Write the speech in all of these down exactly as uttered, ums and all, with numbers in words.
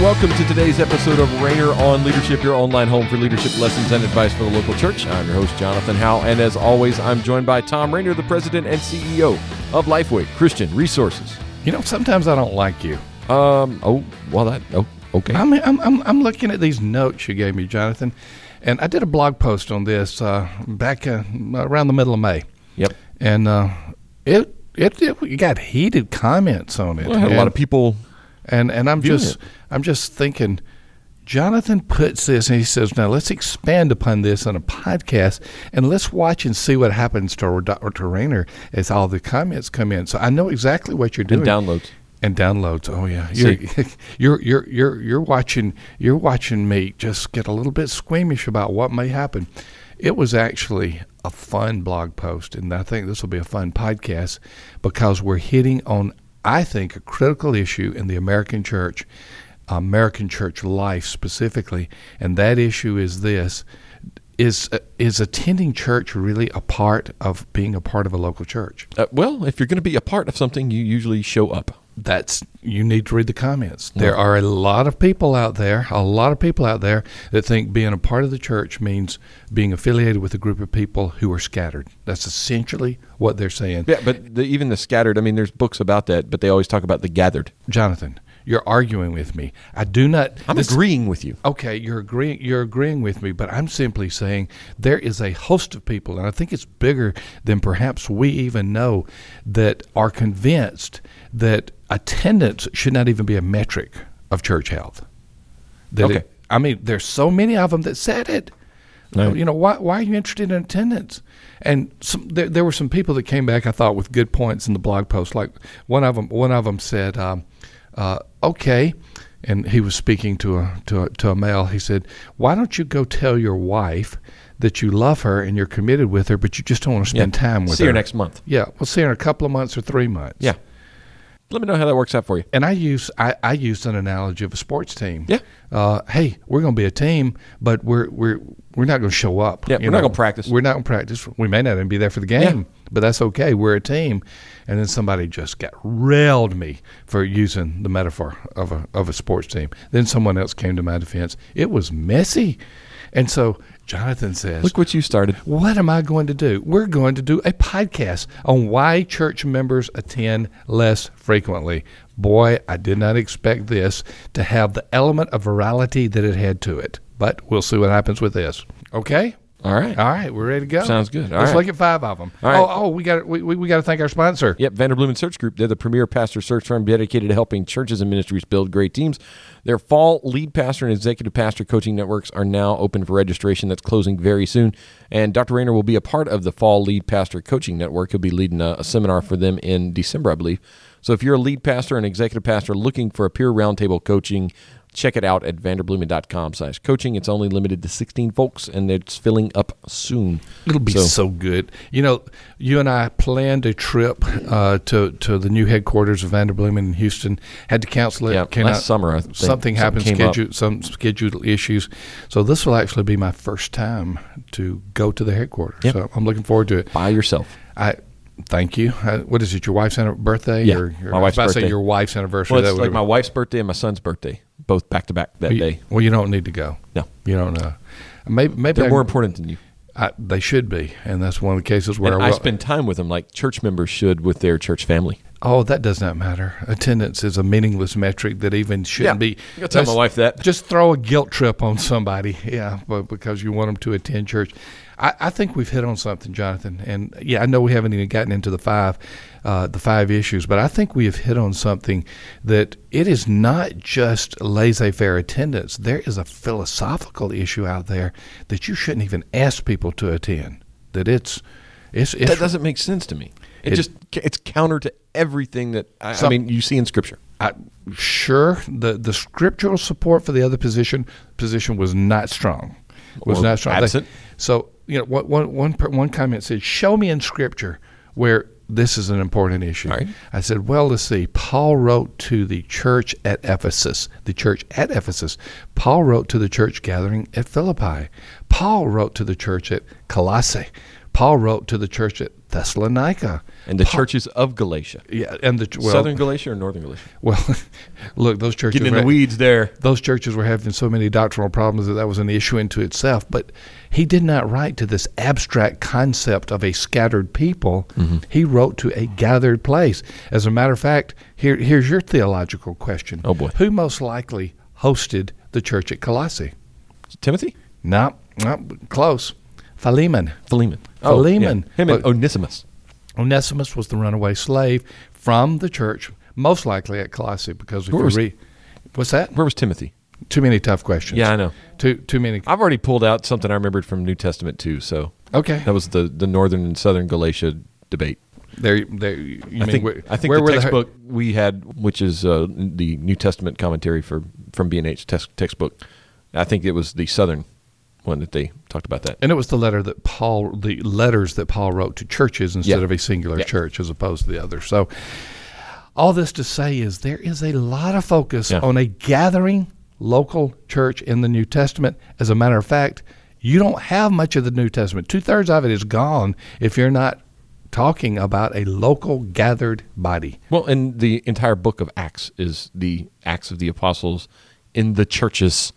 welcome to today's episode of Rainer on Leadership, your online home for leadership lessons and advice for the local church. I'm your host, Jonathan Howell, and as always, I'm joined by Tom Rainer, the president and C E O of Lifeway Christian Resources. You know, sometimes I don't like you. Um. Oh, well, that. Oh, okay. I'm I'm I'm, I'm looking at these notes you gave me, Jonathan, and I did a blog post on this uh, back uh, around the middle of May. Yep. And uh, it, it it got heated comments on it. Well, I had and, a lot of people. And and I'm viewing just it. I'm just thinking. Jonathan puts this, and he says, now let's expand upon this on a podcast, and let's watch and see what happens to, to Rainer as all the comments come in. So I know exactly what you're doing. And downloads. And downloads. Oh yeah, you're, you're you're you're you're watching you're watching me just get a little bit squeamish about what may happen. It was actually a fun blog post, and I think this will be a fun podcast because we're hitting on, I think, a critical issue in the American church. American church life specifically, and that issue is this: is uh, is attending church really a part of being a part of a local church? Uh, well, if you're going to be a part of something, you usually show up. That's you need to read the comments. There yeah. are a lot of people out there, a lot of people out there that think being a part of the church means being affiliated with a group of people who are scattered. That's essentially what they're saying. Yeah, but the, even the scattered, I mean, there's books about that, but they always talk about the gathered. Jonathan, you're arguing with me. I do not. I'm this, agreeing with you. Okay, you're agreeing. You're agreeing with me, but I'm simply saying there is a host of people, and I think it's bigger than perhaps we even know, that are convinced that attendance should not even be a metric of church health. That okay. It, I mean, there's so many of them that said it. No. You know, why why are you interested in attendance? And some, there, there were some people that came back, I thought, with good points in the blog post. Like one of them, one of them said, um, uh, "Okay," and he was speaking to a to a, to a male. He said, "Why don't you go tell your wife that you love her and you're committed with her, but you just don't want to spend yeah. time with see her? See her next month. Yeah, we'll see her in a couple of months or three months. Yeah." Let me know how that works out for you. And I use I, I used an analogy of a sports team. Yeah. Uh, hey, we're going to be a team, but we're we're we're not going to show up. Yeah, we're know? not going to practice. We're not going to practice. We may not even be there for the game, yeah. but that's okay. We're a team. And then somebody just got railed me for using the metaphor of a of a sports team. Then someone else came to my defense. It was messy. And so Jonathan says, look what you started. What am I going to do? We're going to do a podcast on why church members attend less frequently. Boy, I did not expect this to have the element of virality that it had to it. But we'll see what happens with this. Okay? All right. All right, we're ready to go. Sounds good. All Let's right. look at five of them. All right. Oh, oh, we got we we, we got to thank our sponsor. Yep, Vanderbloemen Search Group. They're the premier pastor search firm dedicated to helping churches and ministries build great teams. Their fall lead pastor and executive pastor coaching networks are now open for registration. That's closing very soon. And Doctor Rainer will be a part of the fall lead pastor coaching network. He'll be leading a, a seminar for them in December, I believe. So if you're a lead pastor and executive pastor looking for a peer roundtable coaching, check it out at vanderbloemen.com slash coaching. It's only limited to sixteen folks, and it's filling up soon. It'll be so, so good. You know, you and I planned a trip uh, to to the new headquarters of Vanderbloemen in Houston. Had to cancel it. Yeah, Came last out, summer, I think. Something happened, came schedule, some scheduled issues. So this will actually be my first time to go to the headquarters. Yep. So I'm looking forward to it. By yourself. I Thank you. Uh, what is it, your wife's birthday? Yeah, or, or my wife's I was about birthday. to say your wife's anniversary. Well, it's that like my wife's birthday and my son's birthday, both back-to-back that well, day. Well, you don't need to go. No. You don't know. Maybe, maybe They're I, more important than you. I, they should be, and that's one of the cases where and I, I spend time with them like church members should with their church family. Oh, that does not matter. Attendance is a meaningless metric that even shouldn't yeah. be. I'll tell my wife that. Just throw a guilt trip on somebody, yeah, but because you want them to attend church. I, I think we've hit on something, Jonathan, and yeah, I know we haven't even gotten into the five, uh, the five issues, but I think we have hit on something that it is not just laissez-faire attendance. There is a philosophical issue out there that you shouldn't even ask people to attend. That it's, it's, it's that doesn't make sense to me. It, it just it's counter to everything that I, some, I mean you see in Scripture. I, sure, the the scriptural support for the other position position was not strong. Was or not strong. Absent. They, so you know, one one one one comment said, "Show me in Scripture where this is an important issue." All right. I said, "Well, let's see. Paul wrote to the church at Ephesus. The church at Ephesus. Paul wrote to the church gathering at Philippi. Paul wrote to the church at Colossae. Paul wrote to the church at Thessalonica. And the Paul, churches of Galatia. Yeah, and the well, Southern Galatia or Northern Galatia? Well, look, those churches getting in were, the weeds there. Those churches were having so many doctrinal problems that that was an issue into itself. But he did not write to this abstract concept of a scattered people. Mm-hmm. He wrote to a gathered place. As a matter of fact, here here's your theological question. Oh boy, who most likely hosted the church at Colossae? Timothy? No, no, close. Philemon. Philemon. Philemon. Oh, yeah. Him and but, Onesimus. Onesimus was the runaway slave from the church, most likely at Colossae, because if Where you was, read, what's that? Where was Timothy? Too many tough questions. Yeah, I know. Too too many. I've already pulled out something I remembered from New Testament too. So okay, that was the, the Northern and Southern Galatia debate. There, there. You I mean, think where, I think where the were textbook the, we had, which is uh, the New Testament commentary for from B and H text, textbook. I think it was the Southern one that they talked about that. And it was the letter that Paul, the letters that Paul wrote to churches instead yeah. of a singular yeah. church as opposed to the other. So all this to say is there is a lot of focus yeah. on a gathering local church in the New Testament. As a matter of fact, you don't have much of the New Testament. Two-thirds of it is gone if you're not talking about a local gathered body. Well, and the entire book of Acts is the Acts of the Apostles in the churches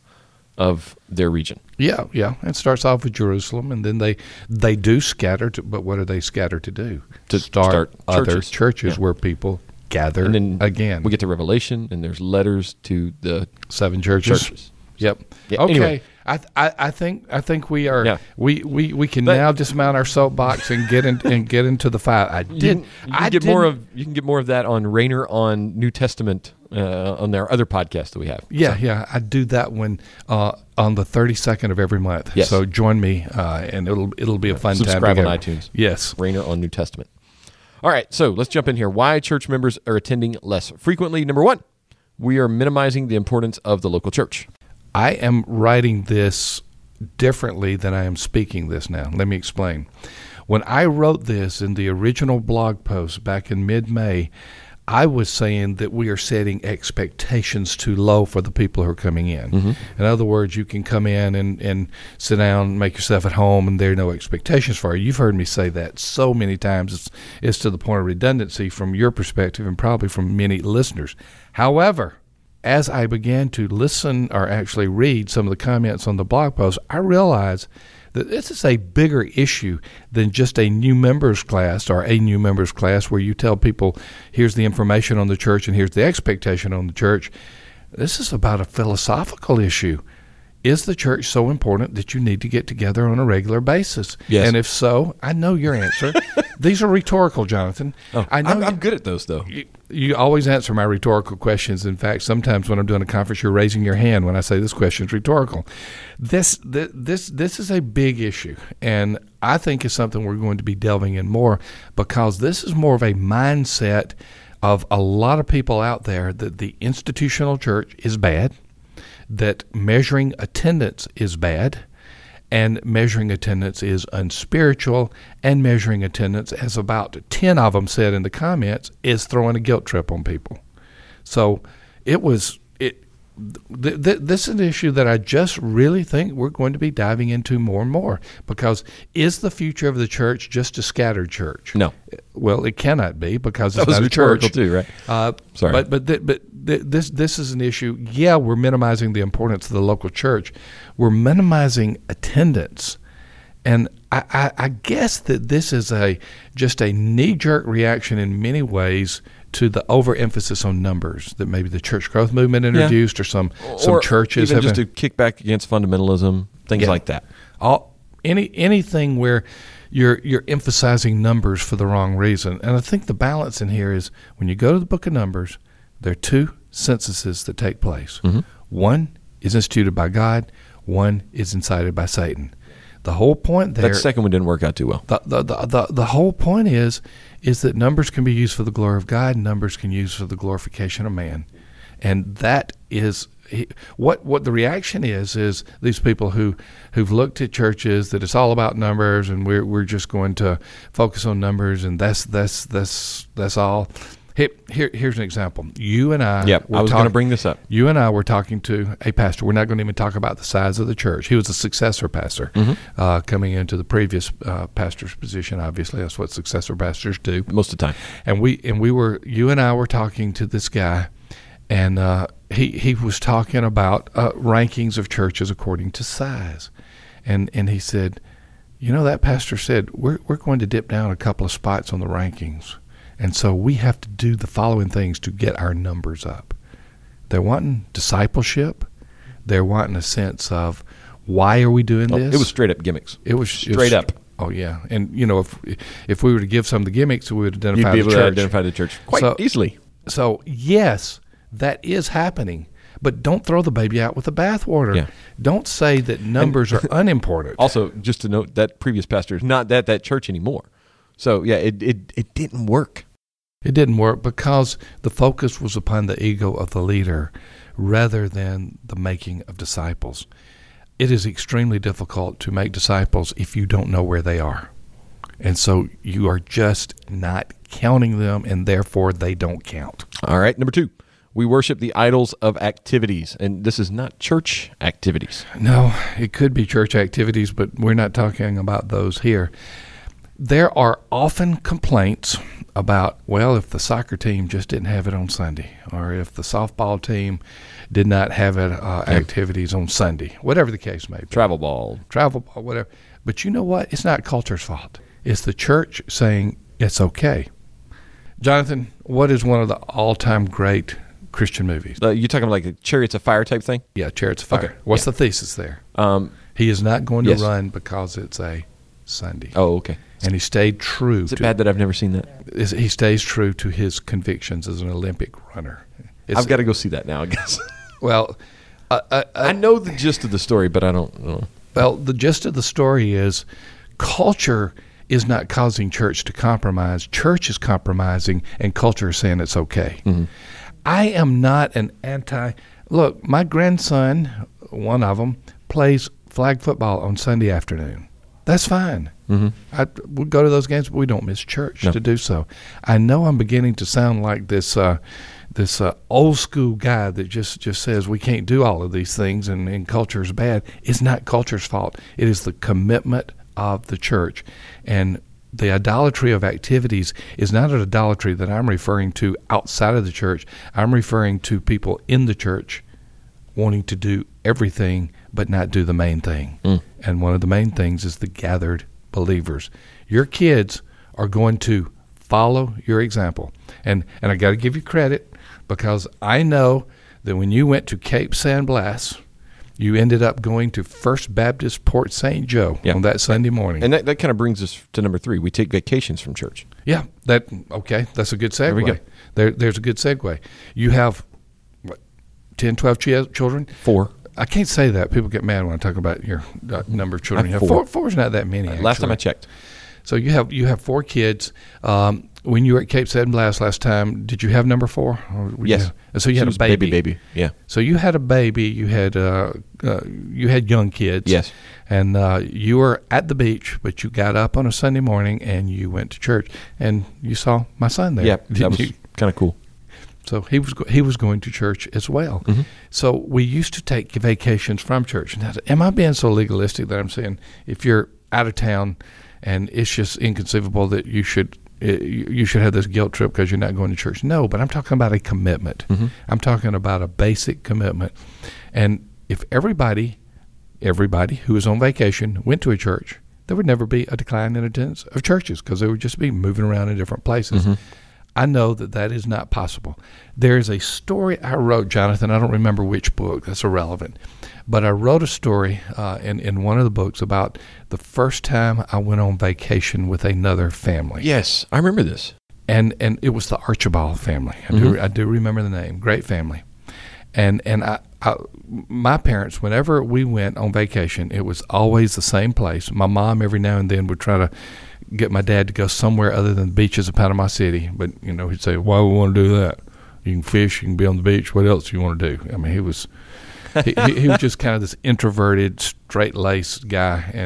of their region. Yeah, yeah. It starts off with Jerusalem, and then they they do scatter. To, but what do they scatter to do? To start, start other churches, churches yeah. where people gather and then again. We get to Revelation, and there's letters to the seven churches. churches. Yep. Yeah, okay. Anyway. I, th- I I think I think we are yeah. we, we, we can but, now dismount our soapbox and get in, and get into the fight. I did. You can, you can I get didn't, more of you can get more of that on Rainer on New Testament uh, on their other podcast that we have. Yeah, so. yeah. I do that one uh, on the thirty-second of every month. Yes. So join me, uh, and it'll it'll be a fun Subscribe time. Subscribe on together. iTunes. Yes. Rainer on New Testament. All right, so let's jump in here. Why church members are attending less frequently. Number one, we are minimizing the importance of the local church. I am writing this differently than I am speaking this now. Let me explain. When I wrote this in the original blog post back in mid-May, I was saying that we are setting expectations too low for the people who are coming in. Mm-hmm. In other words, you can come in and, and sit down, make yourself at home, and there are no expectations for you. You've heard me say that so many times. It's, it's to the point of redundancy from your perspective and probably from many listeners. However, as I began to listen or actually read some of the comments on the blog post, I realized that this is a bigger issue than just a new members class or a new members class where you tell people, here's the information on the church and here's the expectation on the church. This is about a philosophical issue. Is the church so important that you need to get together on a regular basis? Yes. And if so, I know your answer. These are rhetorical, Jonathan. Oh, I know I'm, you, I'm good at those, though. You, you always answer my rhetorical questions. In fact, sometimes when I'm doing a conference, you're raising your hand when I say this question is rhetorical. This, this, this, this is a big issue, and I think it's something we're going to be delving in more because this is more of a mindset of a lot of people out there that the institutional church is bad, that measuring attendance is bad, and measuring attendance is unspiritual, and measuring attendance, as about ten of them said in the comments, is throwing a guilt trip on people. So it was it. Th- th- this is an issue that I just really think we're going to be diving into more and more, because is the future of the church just a scattered church? No. Well, it cannot be, because it's that was not a church. Rhetorical too, right? Uh, Sorry, but but th- but th- this this is an issue. Yeah, we're minimizing the importance of the local church. We're minimizing attendance, and I, I, I guess that this is a just a knee jerk reaction in many ways to the overemphasis on numbers that maybe the church growth movement introduced, yeah. or some some or churches even have just been, to kick back against fundamentalism, things yeah. like that. All any anything where you're you're emphasizing numbers for the wrong reason. And I think the balance in here is when you go to the book of Numbers, there are two censuses that take place. Mm-hmm. One is instituted by God. One is incited by Satan. The whole point there. That second one didn't work out too well. The the, the the the whole point is is that numbers can be used for the glory of God. And numbers can be used for the glorification of man, and that is what what the reaction is. Is these people who who've looked at churches that it's all about numbers and we're we're just going to focus on numbers and that's that's that's that's all. Here, here, here's an example. You and I. Yep, I was going to bring this up. You and I were talking to a pastor. We're not going to even talk about the size of the church. He was a successor pastor Mm-hmm. uh, coming into the previous uh, pastor's position. Obviously, that's what successor pastors do most of the time. And we and we were. You and I were talking to this guy, and uh, he he was talking about uh, rankings of churches according to size, and and he said, you know, that pastor said we're we're going to dip down a couple of spots on the rankings. And so we have to do the following things to get our numbers up. They're wanting discipleship. They're wanting a sense of, why are we doing Oh, this? it was straight up gimmicks. It was straight it was, up. Oh yeah, and you know, if if we were to give some of the gimmicks, we would identify You'd be able the to church. identify the church quite So- easily. So yes, that is happening. But don't throw the baby out with the bathwater. Yeah. Don't say that numbers are unimportant. Also, just to note, that previous pastor is not at that church anymore. So yeah, it it, it didn't work. It didn't work because the focus was upon the ego of the leader rather than the making of disciples. It is extremely difficult to make disciples if you don't know where they are. And so you are just not counting them, and therefore they don't count. All right, number two, we worship the idols of activities, and this is not church activities. No, it could be church activities, but we're not talking about those here. There are often complaints about, well, if the soccer team just didn't have it on Sunday, or if the softball team did not have it, uh, Yeah. activities on Sunday, whatever the case may be. Travel ball. Travel ball, whatever. But you know what? It's not culture's fault. It's the church saying it's okay. Jonathan, what is one of the all-time great Christian movies? Uh, you're talking like a Chariots of Fire type thing? Yeah, Chariots of Fire. Okay, What's yeah. the thesis there? Um, He is not going to Yes. run because it's a Sunday. oh, okay. And he stayed true. Is it to, bad that I've never seen that? is- He stays true to his convictions as an Olympic runner. It's, I've got to go see that now, I guess. Well, uh, uh, I know the gist of the story, but I don't know. well, the gist of the story is culture is not causing church to compromise. Church is compromising, and culture is saying it's okay. Mm-hmm. I am not an anti. Look, my grandson, one of them, plays flag football on Sunday afternoon. That's fine. Mm-hmm. I, we go to those games, but we don't miss church No. to do so. I know I'm beginning to sound like this uh, this uh, old school guy that just, just says we can't do all of these things and, and culture is bad. It's not culture's fault. It is the commitment of the church. And the idolatry of activities is not an idolatry that I'm referring to outside of the church. I'm referring to people in the church wanting to do everything but not do the main thing. Mm. And one of the main things is the gathered believers. Your kids are going to follow your example. And and I got to give you credit because I know that when you went to Cape San Blas, you ended up going to First Baptist Port Saint Joe Yeah. on that Sunday morning. And that, that kind of brings us to number three. We take vacations from church. Yeah, that okay. That's a good segue. There we go. There, there's a good segue. You have what, ten, twelve ch- children. Four. I can't say that. People get mad when I talk about your uh, number of children. I You have have four. four. Four's not that many. Last time actually. I checked. So you have you have four kids. Um, when you were at Cape San Blas last time, did you have number four? Or were Yes. You, so you She had was a baby. baby. Yeah. So you had a baby. You had uh, uh, you had young kids. Yes. And uh, you were at the beach, but you got up on a Sunday morning and you went to church, and you saw my son there. Yeah. That didn't was you? kind of cool. So he was go- he was going to church as well. Mhm. So we used to take vacations from church. Now, am I being so legalistic that I'm saying if you're out of town and it's just inconceivable that you should uh, you you should have this guilt trip because you're not going to church? No, but I'm talking about a commitment. Mhm. I'm talking about a basic commitment. And if everybody everybody who was on vacation went to a church, there would never be a decline in attendance of churches because they would just be moving around in different places. Mhm. I know that that is not possible. There is a story I wrote, Jonathan. I don't remember which book. That's irrelevant. But I wrote a story uh, in, in one of the books about the first time I went on vacation with another family. Yes, I remember this. And and it was the Archibald family. I do Mhm. I do remember the name. Great family. And and I, I my parents, whenever we went on vacation, it was always the same place. My mom every now and then would try to get my dad to go somewhere other than the beaches of Panama City. But, you know, he'd say, why would we want to do that? You can fish, you can be on the beach. What else do you want to do? I mean, he was he, he, he was just kind of this introverted, straight-laced guy. And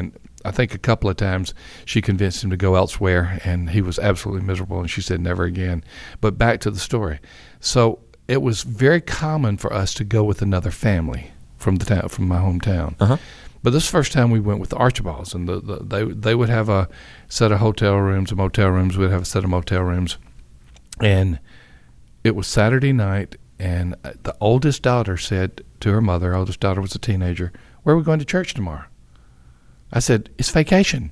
I think a couple of times she convinced him to go elsewhere, and he was absolutely miserable, and she said never again. But back to the story. So it was very common for us to go with another family from the town, from my hometown. Uh-huh. But this first time we went with the Archibalds, and the, the, they they would have a set of hotel rooms, a motel rooms. We'd have a set of motel rooms, and it was Saturday night, and the oldest daughter said to her mother, her oldest daughter was a teenager, "Where are we going to church tomorrow?" I said, "It's vacation."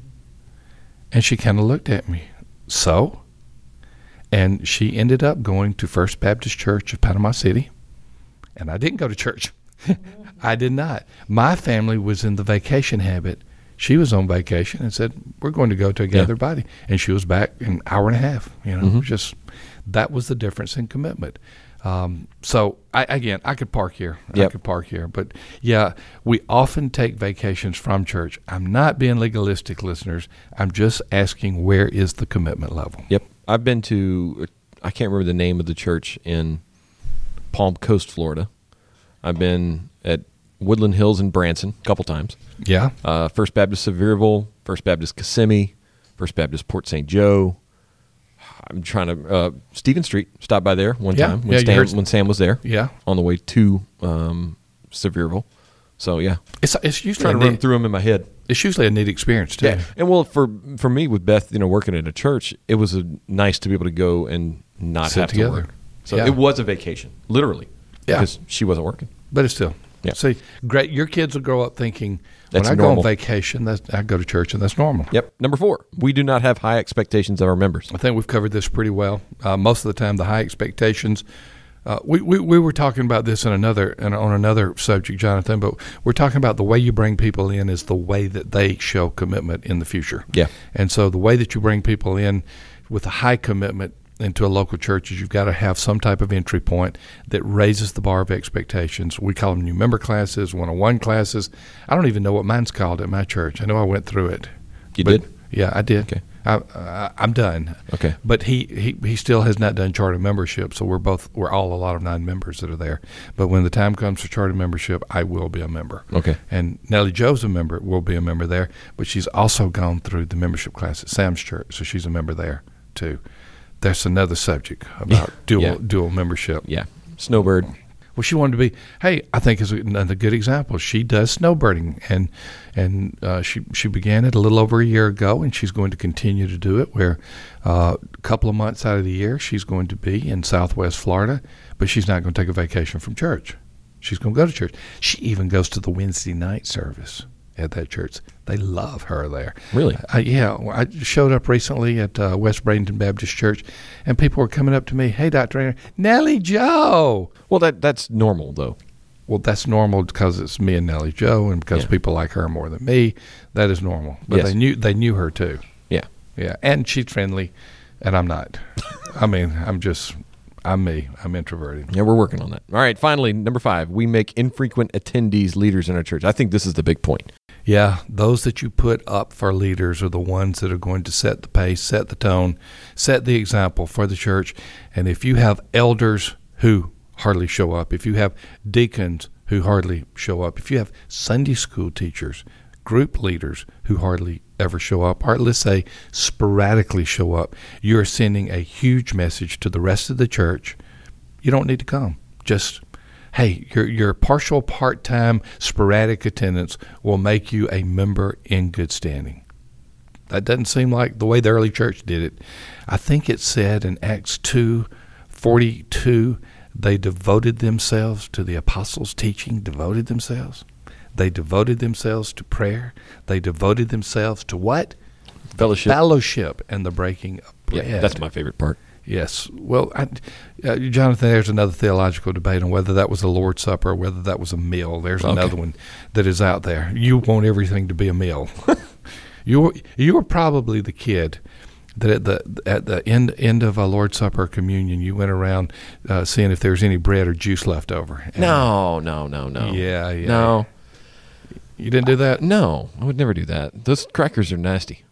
And she kind of looked at me. So? And she ended up going to First Baptist Church of Panama City, and I didn't go to church. I did not. My family was in the vacation habit. She was on vacation and said, "We're going to go to a gathered Yeah. body." And she was back in an hour and a half. You know, Mm-hmm. just that was the difference in commitment. Um, so, I, again, I could park here. I Yep. could park here. But, yeah, we often take vacations from church. I'm not being legalistic, listeners. I'm just asking, where is the commitment level? Yep. I've been to, I can't remember the name of the church in Palm Coast, Florida. I've been at Woodland Hills in Branson a couple times. Yeah. Uh, First Baptist Sevierville, First Baptist Kissimmee, First Baptist Port Saint Joe. I'm trying to, uh, Stephen Street, stopped by there one Yeah. time when, Yeah, you Stan, heard- when Sam was there Yeah. on the way to um, Sevierville. So, yeah. It's it's usually Trying a to run neat, through them in my head. it's usually a neat experience too. Yeah, and well, for for me with Beth, you know, working at a church, it was a, nice to be able to go and not Sit have together. to work. So Yeah. it was a vacation, literally, Yeah. because she wasn't working. But it's still. Yeah. See, great. Your kids will grow up thinking, That's when I normal. go on vacation, that's, I go to church, and that's normal. Yep. Number four, we do not have high expectations of our members. I think we've covered this pretty well. Uh, most of the time, the high expectations. Uh, we, we we were talking about this in another in, on another subject, Jonathan. But we're talking about the way you bring people in is the way that they show commitment in the future. Yeah. And so the way that you bring people in with a high commitment into a local church is you've got to have some type of entry point that raises the bar of expectations. We call them new member classes, one-on-one classes. I don't even know what mine's called at my church. I know I went through it. You But- did? Yeah, I did. Okay. I, I, I'm done. Okay. But he, he, he still has not done charter membership, so we're both we're all a lot of non-members that are there. But when the time comes for charter membership, I will be a member. Okay. And Nellie Joe's a member, will be a member there, but she's also gone through the membership class at Sam's Church, so she's a member there too. That's another subject about Yeah. dual Yeah. dual membership. Yeah. Snowbird. Well, she wanted to be. Hey, I think is another good example. She does snowbirding, and and uh, she she began it a little over a year ago, and she's going to continue to do it. Where uh, a couple of months out of the year, she's going to be in Southwest Florida, but she's not going to take a vacation from church. She's going to go to church. She even goes to the Wednesday night service at that church. They love her there. Really? Uh, yeah, well, I showed up recently at uh, West Bradenton Baptist Church, and people were coming up to me, "Hey, Doctor Rainer, Nellie Joe." Well, that that's normal, though. Well, that's normal because it's me and Nellie Joe, and because Yeah. people like her more than me. That is normal. But Yes. they knew they knew her too. Yeah. Yeah, and she's friendly, and I'm not. I mean, I'm just I'm me. I'm introverted. Yeah, we're working on that. All right, finally, number five, we make infrequent attendees leaders in our church. I think this is the big point. Yeah, those that you put up for leaders are the ones that are going to set the pace, set the tone, set the example for the church. And if you have elders who hardly show up, if you have deacons who hardly show up, if you have Sunday school teachers, group leaders who hardly ever show up, or let's say sporadically show up, you're sending a huge message to the rest of the church. You don't need to come. Just hey, your your partial, part-time, sporadic attendance will make you a member in good standing. That doesn't seem like the way the early church did it. I think it said in Acts two forty-two, they devoted themselves to the apostles' teaching, devoted themselves. They devoted themselves to prayer. They devoted themselves to what? Fellowship. Fellowship and the breaking of bread. Yeah, that's my favorite part. Yes. Well, I, uh, Jonathan, there's another theological debate on whether that was a Lord's Supper or whether that was a meal. There's Okay. another one that is out there. You want everything to be a meal. you were, you were probably the kid that at the at the end end of a Lord's Supper or communion, you went around uh, seeing if there was any bread or juice left over. And No, no, no, no. Yeah, yeah. No, You didn't do that? no, I would never do that. Those crackers are nasty.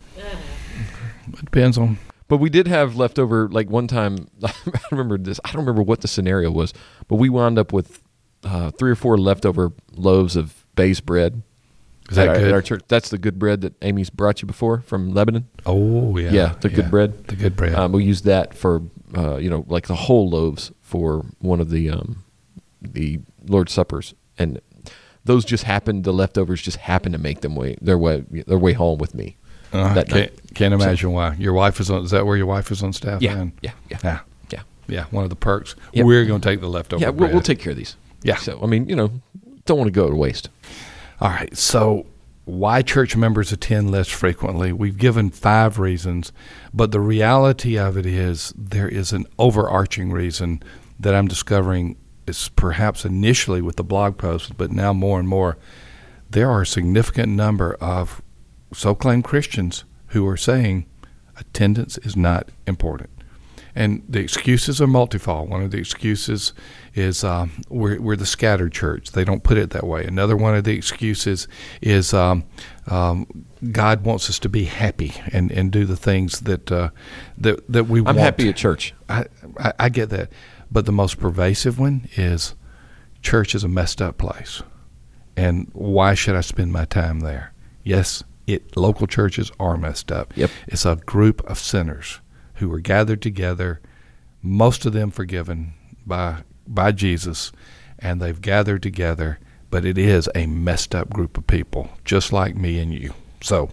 It depends on. But we did have leftover, like one time, I remember this, I don't remember what the scenario was, but we wound up with uh, three or four leftover loaves of base bread. Is that at, good? At our church. That's the good bread that Amy's brought you before from Lebanon. Oh, yeah. Yeah, the good bread. The good bread. Um, we use that for, uh, you know, like the whole loaves for one of the um, the Lord's Suppers. And those just happened, the leftovers just happened to make them way, their way their way home with me. Uh, that can't, night. can't imagine so, why. Your wife is on, is that where your wife is on staff? Yeah, then? yeah, yeah, yeah. yeah. Yeah, one of the perks. Yep. We're going to take the leftover Yeah, we'll, bread. we'll take care of these. Yeah. So, I mean, you know, don't want to go to waste. All right, so why church members attend less frequently? We've given five reasons, but the reality of it is there is an overarching reason that I'm discovering is perhaps initially with the blog post, but now more and more. There are a significant number of so-claimed Christians who are saying attendance is not important. And the excuses are multifold. One of the excuses is um, we're, we're the scattered church. They don't put it that way. Another one of the excuses is um, um, God wants us to be happy and, and do the things that uh, that that we I'm want. I'm happy at church. I, I, I get that. But the most pervasive one is church is a messed up place. And why should I spend my time there? Yes, it local churches are messed up. Yep. It's a group of sinners who are gathered together, most of them forgiven by by Jesus, and they've gathered together, but it is a messed up group of people, just like me and you. So,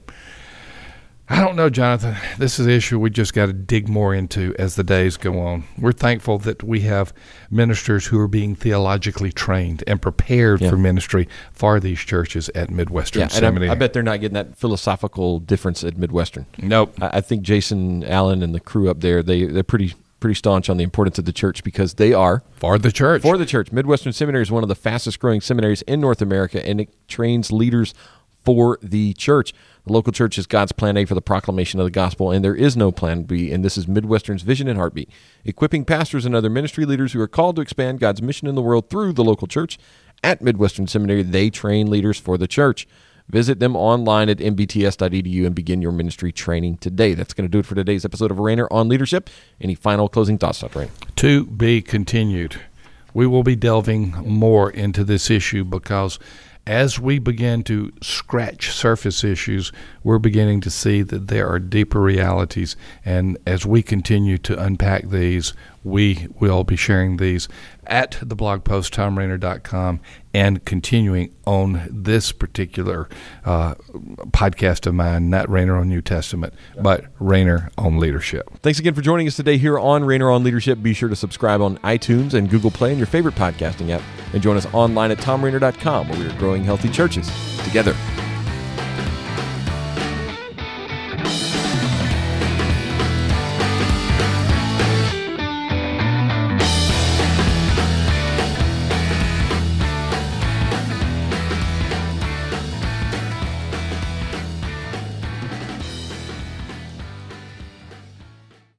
I don't know, Jonathan. This is an issue we just got to dig more into as the days go on. We're thankful that we have ministers who are being theologically trained and prepared yeah. for ministry for these churches at Midwestern yeah, Seminary. And I, I bet they're not getting that philosophical difference at Midwestern. Nope. I, I think Jason Allen and the crew up there, they, they're pretty pretty staunch on the importance of the church because they are. For the church. For the church. Midwestern Seminary is one of the fastest growing seminaries in North America, and it trains leaders for the church. The local church is God's plan A for the proclamation of the gospel, and there is no plan B, and this is Midwestern's vision and heartbeat, equipping pastors and other ministry leaders who are called to expand God's mission in the world through the local church. At Midwestern Seminary, they train leaders for the church. Visit them online at m b t s dot e d u and begin your ministry training today. That's going to do it for today's episode of Rainer on Leadership. Any final closing thoughts, Doctor Rainer? To be continued. We will be delving more into this issue because as we begin to scratch surface issues, we're beginning to see that there are deeper realities. And as we continue to unpack these, we will be sharing these at the blog post, tom rainer dot com, and continuing on this particular uh, podcast of mine, not Rainer on New Testament, but Rainer on Leadership. Thanks again for joining us today here on Rainer on Leadership. Be sure to subscribe on iTunes and Google Play and your favorite podcasting app, and join us online at tom rainer dot com, where we are growing healthy churches together.